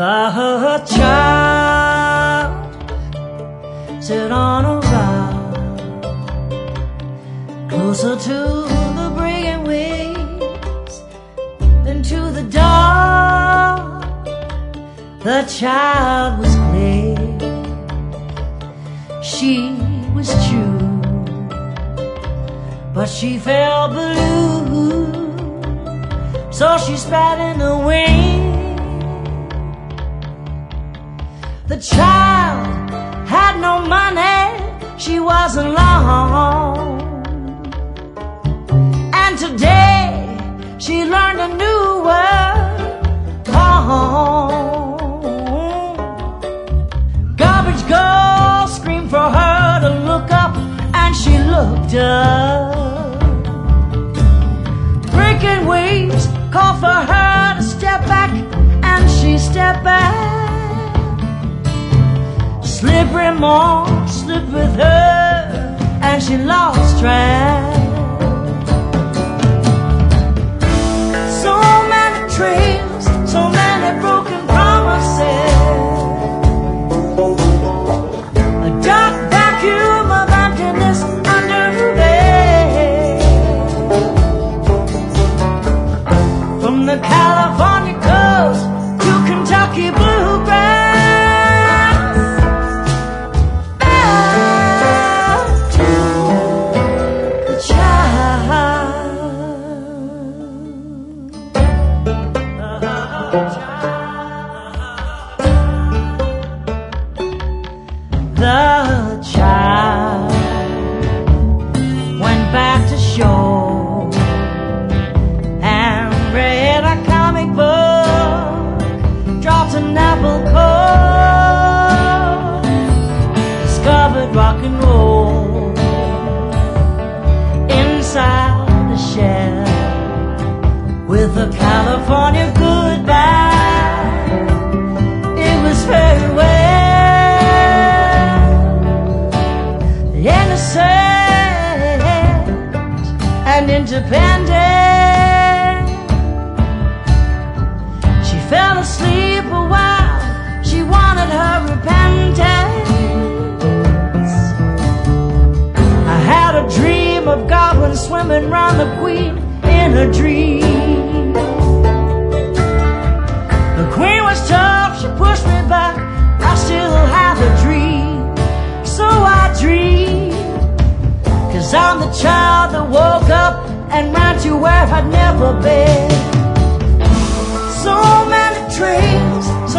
A child sit on a rock closer to the breaking waves than to the dark. The child was clear, she was true, but she felt blue, so she spat in the wind. The child had no money, she was alone, and today she learned a new word, home. Garbage girl screamed for her to look up, and she looked up. Breaking waves called for her to step back, and she stepped back. Slippery moss slipped with her, and she lost track. So many trails, so many broken promises, a dark vacuum of emptiness under there. From the California coast to Kentucky bluegrass, the child went back to shore and read a comic book, dropped an apple core, discovered rock and roll inside the shell with a California goodbye. It was farewell. Innocent and independent, she fell asleep a while, she wanted her repentance. I had a dream of Godwin swimming round the Queen in a dream. The Queen was tough, she pushed me back, I still have a dream. So I dream, 'cause I'm the child that woke up and ran to where I'd never been. So many trails, so